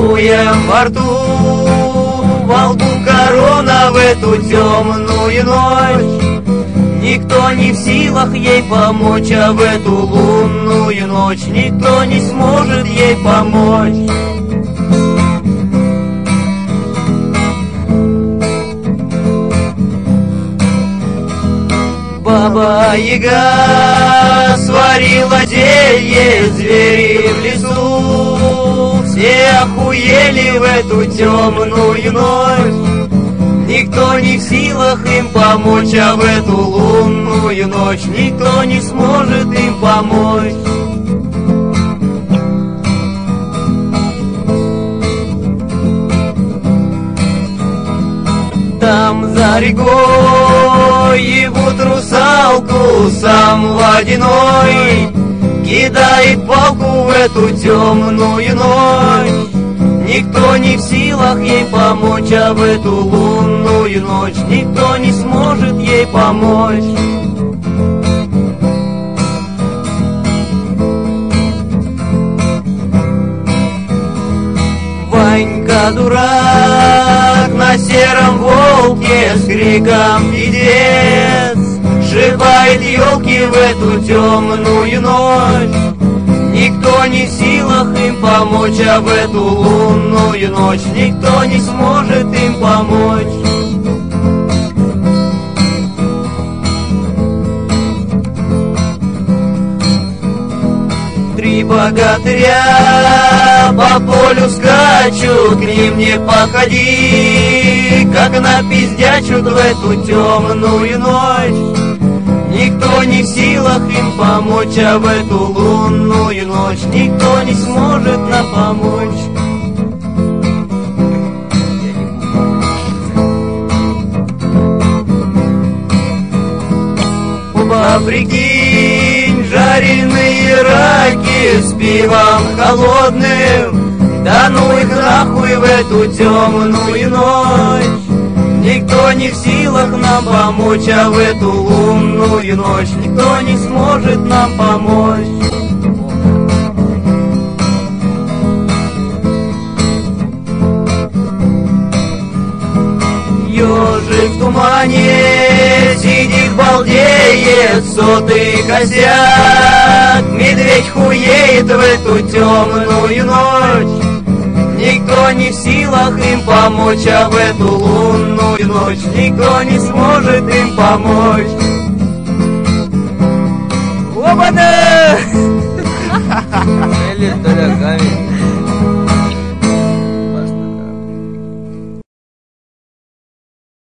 поцелуем во рту, во лбу корона в эту темную ночь. Никто не в силах ей помочь, а в эту лунную ночь никто не сможет ей помочь. Баба-яга сварила зелье, звери в лесу все охуели в эту темную ночь. Никто не в силах им помочь, а в эту лунную ночь никто не сможет им помочь. Там за рекой ебут русалку, сам водяной кидает палку в эту темную ночь. Никто не в силах ей помочь, а в эту лунную ночь никто не сможет ей помочь. Ванька дурак на сером волке с криком «Пиздец!» сшибает елки в эту темную ночь. Никто не в силах им помочь, а в эту лунную ночь никто не сможет им помочь. Три богатыря по полю скачут, к ним не подходи, как напиздячут в эту темную ночь. Никто не в силах им помочь, а в эту лунную ночь никто не сможет нам помочь. Прикинь, жареные раки с пивом холодным, да ну их нахуй в эту темную ночь. Никто не в силах нам помочь, а в эту лунную ночь никто не сможет нам помочь. Ёжик в тумане сидит, балдеет, сотый косяк. Медведь хуеет в эту темную ночь. Никто не в силах им помочь, а в эту лунную ночь никто не сможет им помочь. Опа-на!